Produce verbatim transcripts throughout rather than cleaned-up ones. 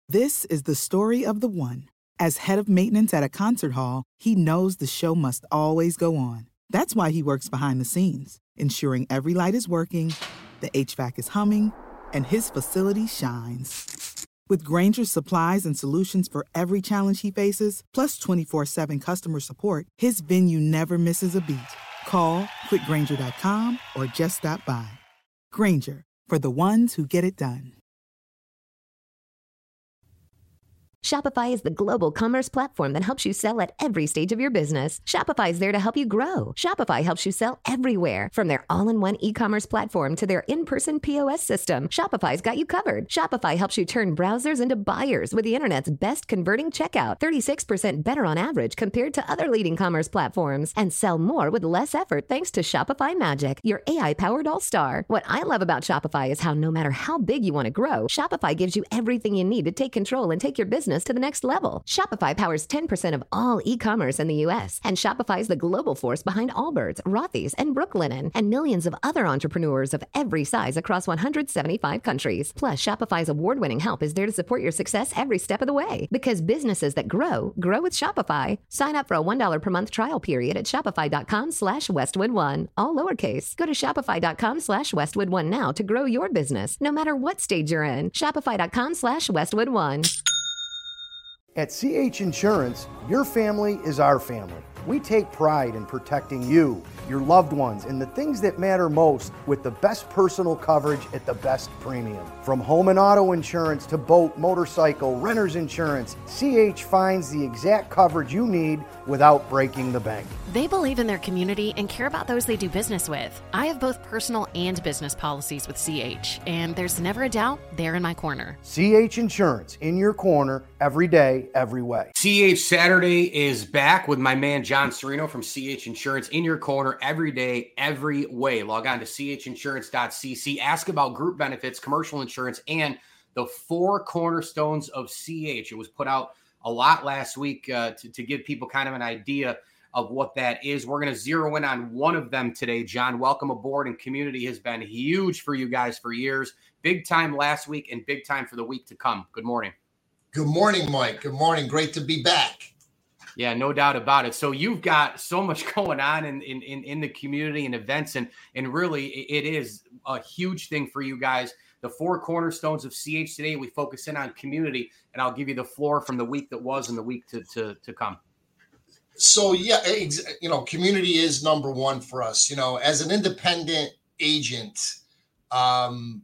This is the story of the one. As head of maintenance at a concert hall, he knows the show must always go on. That's why he works behind the scenes, ensuring every light is working, the H V A C is humming, and his facility shines. With Grainger's supplies and solutions for every challenge he faces, plus twenty-four seven customer support, his venue never misses a beat. Call quick grainger dot com or just stop by. Grainger, for the ones who get it done. Shopify is the global commerce platform that helps you sell at every stage of your business. Shopify is there to help you grow. Shopify helps you sell everywhere, from their all-in-one e-commerce platform to their in-person P O S system. Shopify's got you covered. Shopify helps you turn browsers into buyers with the internet's best converting checkout, thirty-six percent better on average compared to other leading commerce platforms, and sell more with less effort thanks to Shopify Magic, your A I-powered all-star. What I love about Shopify is how no matter how big you want to grow, Shopify gives you everything you need to take control and take your business to the next level. Shopify powers ten percent of all e-commerce in the U S, and Shopify is the global force behind Allbirds, Rothy's, and Brooklinen, and millions of other entrepreneurs of every size across one hundred seventy-five countries. Plus, Shopify's award-winning help is there to support your success every step of the way. Because businesses that grow, grow with Shopify. Sign up for a one dollar per month trial period at shopify.com slash Westwood One. All lowercase. Go to shopify.com slash Westwood One now to grow your business, no matter what stage you're in. Shopify.com slash Westwood One. At C H Insurance, your family is our family. We take pride in protecting you, your loved ones, and the things that matter most with the best personal coverage at the best premium. From home and auto insurance to boat, motorcycle, renter's insurance, C H finds the exact coverage you need without breaking the bank. They believe in their community and care about those they do business with. I have both personal and business policies with C H, and there's never a doubt they're in my corner. C H Insurance, in your corner, every day, every way. C H Saturday is back with my man John Serino from C H Insurance, in your corner, every day, every way. Log on to c h insurance dot c c. Ask about group benefits, commercial insurance, and the four cornerstones of C H. It was put out a lot last week uh, to, to give people kind of an idea of what that is. We're going to zero in on one of them today. John, welcome aboard. And community has been huge for you guys for years. Big time last week and big time for the week to come. Good morning. Good morning, Mike. Good morning. Great to be back. Yeah, no doubt about it. So you've got so much going on in, in, in, in the community and events, and, and really it is a huge thing for you guys. The four cornerstones of C H today, we focus in on community, and I'll give you the floor from the week that was and the week to, to, to come. So, yeah, you know, community is number one for us. You know, as an independent agent, um,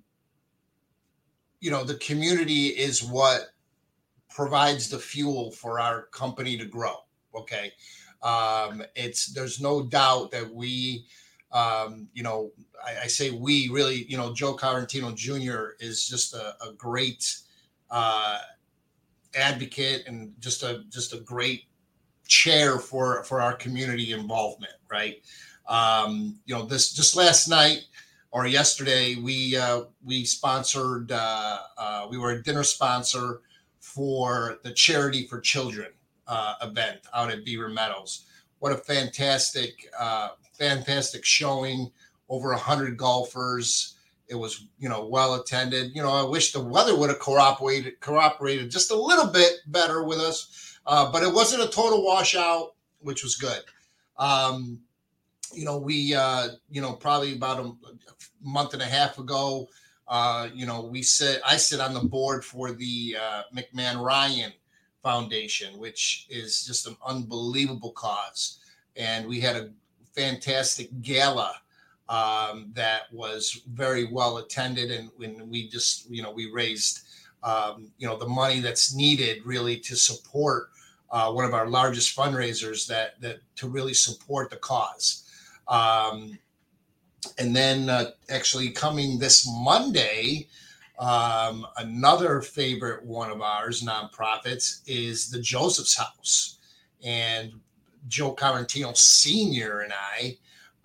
you know, the community is what provides the fuel for our company to grow. Okay. Um, it's, there's no doubt that we, um, you know, I, I say we really, you know, Joe Carantino Junior is just a, a great uh, advocate and just a, just a great chair for, for our community involvement. Right. Um, you know, this just last night or yesterday, we, uh, we sponsored, uh, uh, we were a dinner sponsor for the Charity for Children uh, event out at Beaver Meadows. What a fantastic, uh, fantastic showing. Over a hundred golfers. It was, you know, well attended. You know, I wish the weather would have cooperated, cooperated just a little bit better with us, uh, but it wasn't a total washout, which was good. Um, you know, we, uh, you know, probably about a month and a half ago, Uh, you know, we sit, I sit on the board for the uh, McMahon Ryan Foundation, which is just an unbelievable cause. And we had a fantastic gala um, that was very well attended. And when we just, you know, we raised, um, you know, the money that's needed really to support uh, one of our largest fundraisers that, that to really support the cause. Um, And then uh, actually coming this Monday, um, another favorite one of ours, nonprofits, is the Joseph's House. And Joe Carantino Senior and I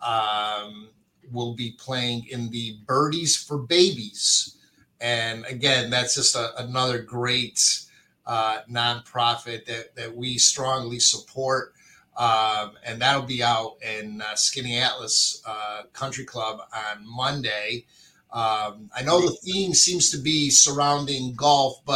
um, will be playing in the Birdies for Babies. And again, that's just a, another great uh, nonprofit that, that we strongly support. Um, and that'll be out in uh, Skinny Atlas uh, Country Club on Monday. Um, I know the theme seems to be surrounding golf, but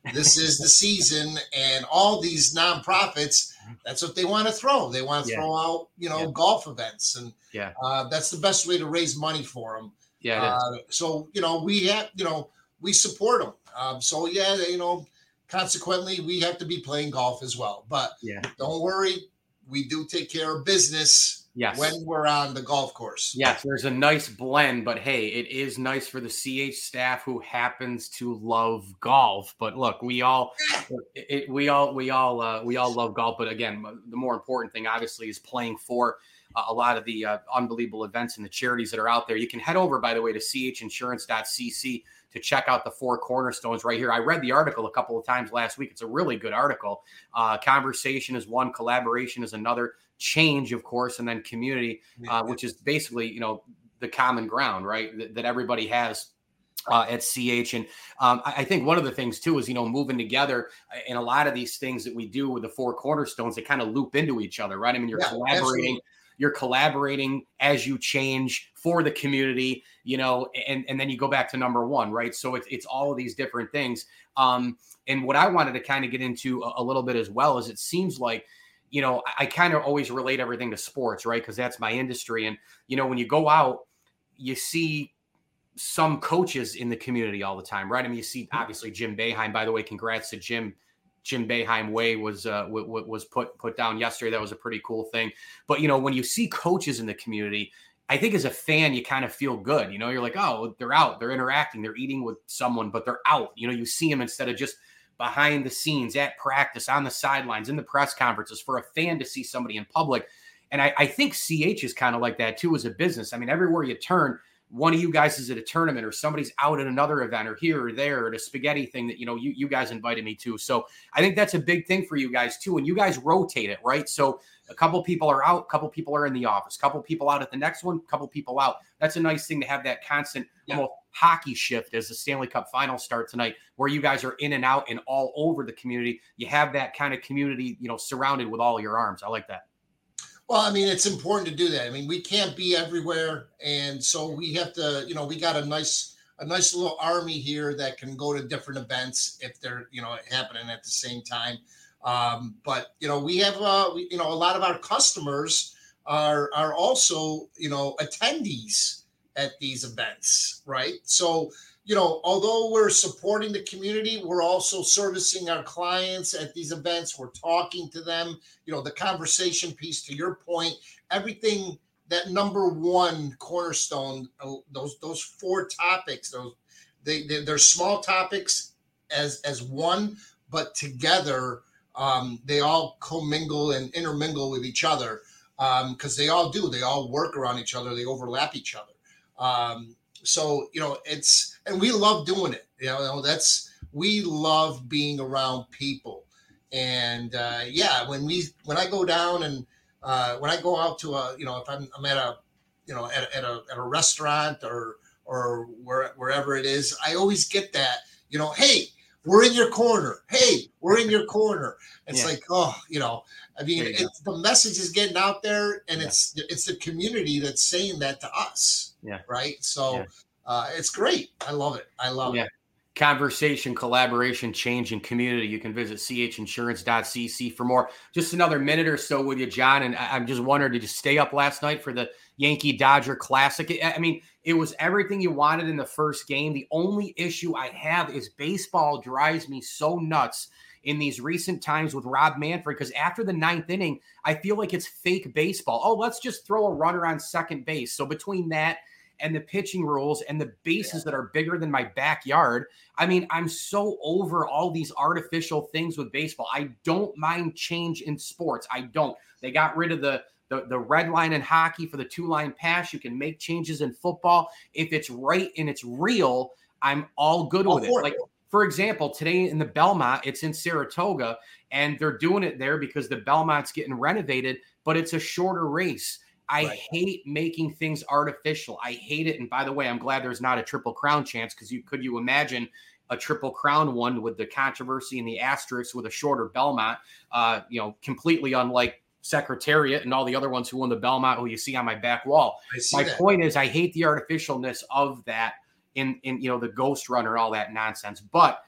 this is the season, and all these nonprofits, that's what they want to throw. They want to yeah. throw out, you know, yeah. golf events, and yeah, uh, that's the best way to raise money for them. Yeah. Uh, so you know, we have, you know, we support them. Um, so yeah, you know, consequently, we have to be playing golf as well. But yeah. don't worry, we do take care of business. Yes. When we're on the golf course. Yes, there's a nice blend, but hey, it is nice for the C H staff who happens to love golf. But look, we all, it, we all, we all, uh, we all love golf. But again, the more important thing, obviously, is playing for uh, a lot of the uh, unbelievable events and the charities that are out there. You can head over, by the way, to c h insurance dot c c to check out the four cornerstones right here. I read the article a couple of times last week. It's a really good article. Uh, conversation is one, collaboration is another. Change, of course, and then community, uh, which is basically, you know, the common ground, right, that, that everybody has uh, at C H. And um, I, I think one of the things, too, is, you know, moving together in a lot of these things that we do with the four cornerstones, they kind of loop into each other, right? I mean, you're yeah, collaborating. Absolutely. You're collaborating as you change for the community, you know, and, and then you go back to number one, right? So it's, it's all of these different things. Um, and what I wanted to kind of get into a, a little bit as well is it seems like, you know, I, I kind of always relate everything to sports, right? Because that's my industry. And, you know, when you go out, you see some coaches in the community all the time, right? I mean, you see, obviously, Jim Boeheim. By the way, congrats to Jim. Jim Boeheim Way was uh, w- w- was put put down yesterday. That was a pretty cool thing. But, you know, when you see coaches in the community, I think as a fan, you kind of feel good. You know, you're like, oh, they're out. They're interacting. They're eating with someone, but they're out. You know, you see them instead of just behind the scenes, at practice, on the sidelines, in the press conferences. For a fan to see somebody in public. And I, I think C H is kind of like that too as a business. I mean, everywhere you turn, one of you guys is at a tournament or somebody's out at another event or here or there at a spaghetti thing that, you know, you, you guys invited me to. So I think that's a big thing for you guys too. And you guys rotate it, right? So a couple people are out, a couple people are in the office, a couple people out at the next one, a couple people out. That's a nice thing to have that constant yeah. almost hockey shift as the Stanley Cup Finals start tonight, where you guys are in and out and all over the community. You have that kind of community, you know, surrounded with all your arms. I like that. Well, I mean, it's important to do that. I mean, we can't be everywhere. And so we have to, you know, we got a nice, a nice little army here that can go to different events if they're, you know, happening at the same time. Um, but, you know, we have, uh, we, you know, a lot of our customers are, are also, you know, attendees at these events, right? So, you know, although we're supporting the community, we're also servicing our clients at these events. We're talking to them, you know, the conversation piece, to your point, everything, that number one cornerstone, those, those four topics, those, they, they they're small topics as, as one, but together, um, they all commingle and intermingle with each other. Um, cause they all do, they all work around each other. They overlap each other. Um, So, you know, it's, and we love doing it. You know, that's, we love being around people. And, uh, yeah, when we, when I go down and, uh, when I go out to a, you know, if I'm, I'm at a, you know, at, at a, at a restaurant or, or where, wherever it is, I always get that, you know, hey, we're in your corner. Hey, we're in your corner. It's yeah. like, oh, you know, I mean, it's, the message is getting out there, and yeah. it's, it's the community that's saying that to us. Yeah. Right. So yeah. uh, it's great. I love it. I love yeah. it. Conversation, collaboration, change, and community. You can visit c h insurance dot c c for more. Just another minute or so with you, John. And I'm just wondering, did you stay up last night for the Yankee Dodger Classic? I mean, it was everything you wanted in the first game. The only issue I have is baseball drives me so nuts in these recent times with Rob Manfred, because after the ninth inning, I feel like it's fake baseball. Oh, let's just throw a runner on second base. So between that and the pitching rules and the bases yeah. that are bigger than my backyard, I mean, I'm so over all these artificial things with baseball. I don't mind change in sports. I don't. They got rid of the the, the red line in hockey for the two-line pass. You can make changes in football. If it's right and it's real, I'm all good all with it. Like, for example, today in the Belmont, it's in Saratoga, and they're doing it there because the Belmont's getting renovated, but it's a shorter race. I right. hate making things artificial. I hate it. And by the way, I'm glad there's not a Triple Crown chance, because you could you imagine a Triple Crown one with the controversy and the asterisks with a shorter Belmont, uh, you know, completely unlike Secretariat and all the other ones who won the Belmont, who you see on my back wall. My that. point is, I hate the artificialness of that in, in, you know, the Ghost Runner, all that nonsense. But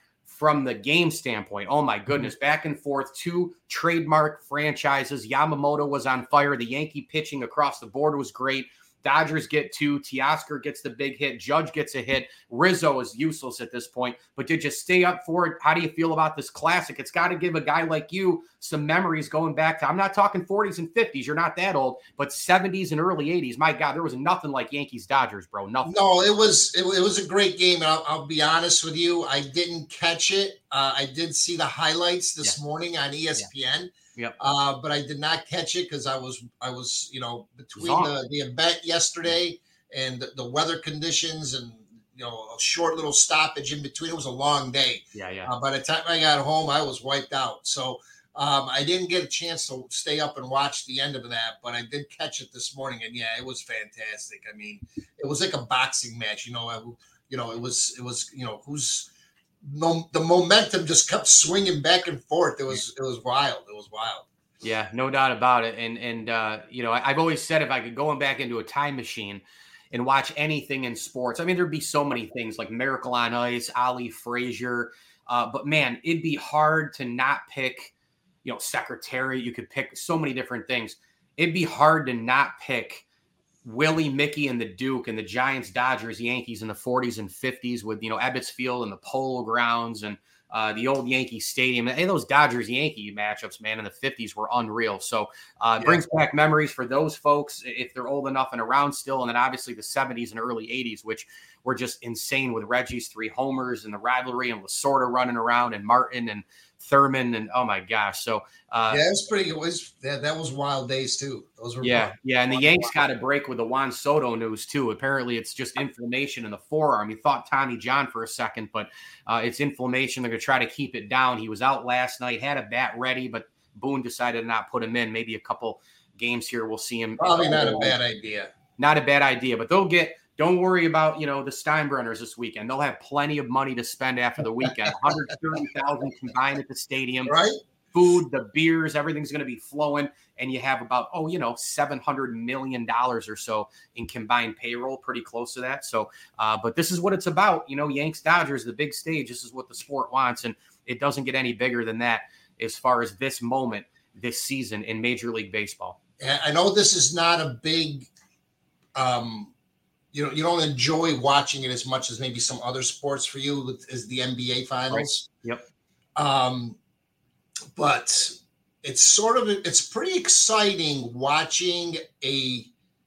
from the game standpoint, oh my goodness, back and forth, two trademark franchises. Yamamoto was on fire. The Yankee pitching across the board was great. Dodgers get two. Teoscar gets the big hit. Judge gets a hit. Rizzo is useless at this point. But did you stay up for it? How do you feel about this classic? It's got to give a guy like you some memories going back to, I'm not talking forties and fifties. You're not that old, but seventies and early eighties. My God, there was nothing like Yankees Dodgers, bro. Nothing. No, it was it, it was a great game. And I'll, I'll be honest with you. I didn't catch it. Uh, I did see the highlights this yeah. morning on E S P N. Yeah. Yep. Uh, but I did not catch it because I was I was you know between the, the event yesterday and the, the weather conditions and you know a short little stoppage in between. It was a long day. Yeah, yeah. Uh, by the time I got home, I was wiped out. So um, I didn't get a chance to stay up and watch the end of that, but I did catch it this morning, and yeah, it was fantastic. I mean, it was like a boxing match. You know, I, you know, it was it was you know who's. No, the momentum just kept swinging back and forth. It was it was wild. It was wild. Yeah, no doubt about it. And and uh, you know, I, I've always said if I could go back into a time machine and watch anything in sports, I mean, there'd be so many things like Miracle on Ice, Ali Frazier. Uh, but man, it'd be hard to not pick, you know, Secretary. You could pick so many different things. It'd be hard to not pick Willie, Mickey, and the Duke and the Giants, Dodgers, Yankees in the forties and fifties with, you know, Ebbets Field and the Polo Grounds and uh, the old Yankee Stadium. And those Dodgers-Yankee matchups, man, in the fifties were unreal. So uh, it yeah. brings back memories for those folks if they're old enough and around still. And then obviously the seventies and early eighties, which were just insane with Reggie's three homers and the rivalry and Lasorda running around and Martin and Thurman and oh my gosh. So uh, yeah, it's pretty. It was that, that was wild days too. Those were yeah, fun. yeah. And the Yanks got a break with the Juan Soto news too. Apparently, it's just inflammation in the forearm. You thought Tommy John for a second, but uh, it's inflammation. They're gonna try to keep it down. He was out last night, had a bat ready, but Boone decided to not put him in. Maybe a couple games here, we'll see him. Probably not a bad idea. Not a bad idea, but they'll get. Don't worry about, you know, the Steinbrenners this weekend. They'll have plenty of money to spend after the weekend. one hundred thirty thousand combined at the stadium. Right. Food, the beers, everything's going to be flowing. And you have about, oh, you know, seven hundred million dollars or so in combined payroll, pretty close to that. So, uh, but this is what it's about. You know, Yanks, Dodgers, the big stage. This is what the sport wants. And it doesn't get any bigger than that as far as this moment, this season in Major League Baseball. I know this is not a big, um, you know, you don't enjoy watching it as much as maybe some other sports for you as the N B A finals. Right. Yep. Um, but it's sort of, it's pretty exciting watching a,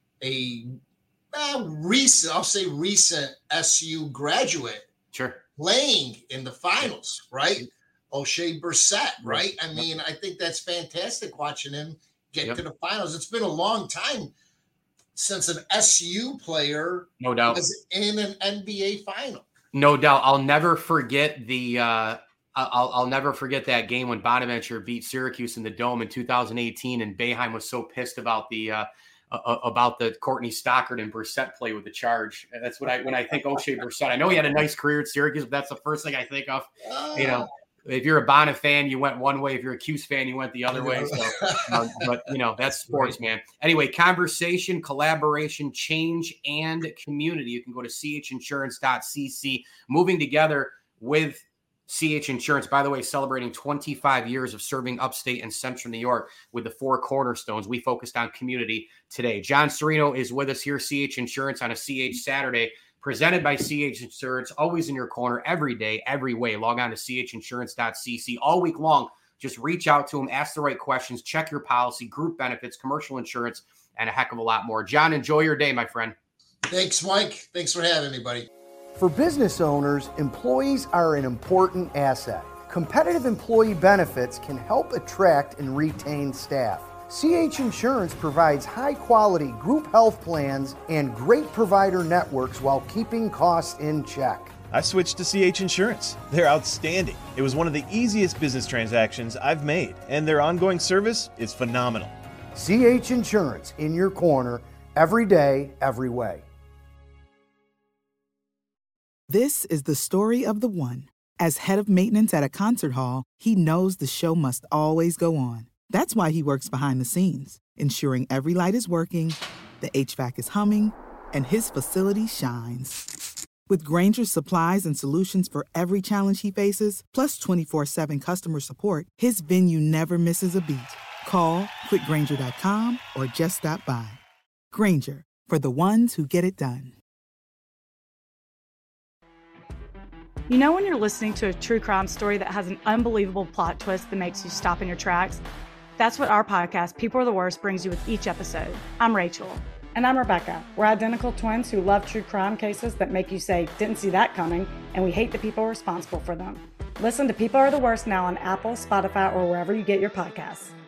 a uh, recent, I'll say recent S U graduate sure. playing in the finals, right? O'Shea Brissett, right? I mean, I think that's fantastic watching him get yep. to the finals. It's been a long time since an S U player no doubt was in an N B A final. No doubt. I'll never forget the uh, I'll I'll never forget that game when Bonaventure beat Syracuse in the Dome in two thousand eighteen, and Boeheim was so pissed about the uh, uh, about the Courtney Stockard and Brissett play with the Charge. And that's what I when I think O'Shea Brissett. I know he had a nice career at Syracuse, but that's the first thing I think of. Uh, you know. If you're a Bonner fan, you went one way. If you're a Cuse fan, you went the other way. So, um, but, you know, that's sports, man. Anyway, conversation, collaboration, change, and community. You can go to c h insurance dot c c. Moving together with C H Insurance, by the way, celebrating twenty-five years of serving upstate and central New York with the four cornerstones. We focused on community today. John Serino is with us here, C H Insurance, on a C H Saturday. Presented by C H Insurance, always in your corner, every day, every way. Log on to c h insurance dot c c all week long. Just reach out to them, ask the right questions, check your policy, group benefits, commercial insurance, and a heck of a lot more. John, enjoy your day, my friend. Thanks, Mike. Thanks for having me, buddy. For business owners, employees are an important asset. Competitive employee benefits can help attract and retain staff. C H Insurance provides high-quality group health plans and great provider networks while keeping costs in check. I switched to C H Insurance. They're outstanding. It was one of the easiest business transactions I've made, and their ongoing service is phenomenal. C H Insurance, in your corner, every day, every way. This is the story of the one. As head of maintenance at a concert hall, he knows the show must always go on. That's why he works behind the scenes, ensuring every light is working, the H V A C is humming, and his facility shines. With Granger's supplies and solutions for every challenge he faces, plus twenty-four seven customer support, his venue never misses a beat. Call quick granger dot com or just stop by. Granger, for the ones who get it done. You know when you're listening to a true crime story that has an unbelievable plot twist that makes you stop in your tracks? That's what our podcast, People Are the Worst, brings you with each episode. I'm Rachel. And I'm Rebecca. We're identical twins who love true crime cases that make you say, didn't see that coming, and we hate the people responsible for them. Listen to People Are the Worst now on Apple, Spotify, or wherever you get your podcasts.